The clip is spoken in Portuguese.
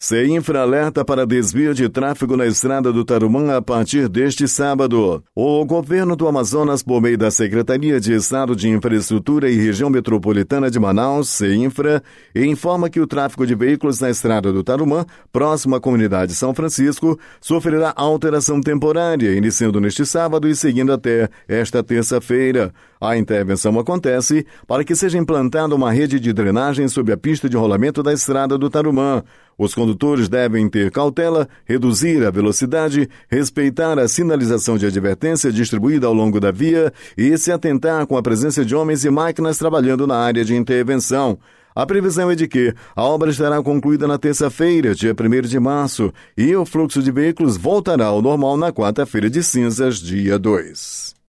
CEINFRA alerta para desvio de tráfego na estrada do Tarumã a partir deste sábado. O governo do Amazonas, por meio da Secretaria de Estado de Infraestrutura e Região Metropolitana de Manaus, CEINFRA, informa que o tráfego de veículos na estrada do Tarumã, próximo à comunidade São Francisco, sofrerá alteração temporária, iniciando neste sábado e seguindo até esta terça-feira. A intervenção acontece para que seja implantada uma rede de drenagem sob a pista de rolamento da estrada do Tarumã. Os condutores devem ter cautela, reduzir a velocidade, respeitar a sinalização de advertência distribuída ao longo da via e se atentar com a presença de homens e máquinas trabalhando na área de intervenção. A previsão é de que a obra estará concluída na terça-feira, dia 1º de março, e o fluxo de veículos voltará ao normal na quarta-feira de cinzas, dia 2.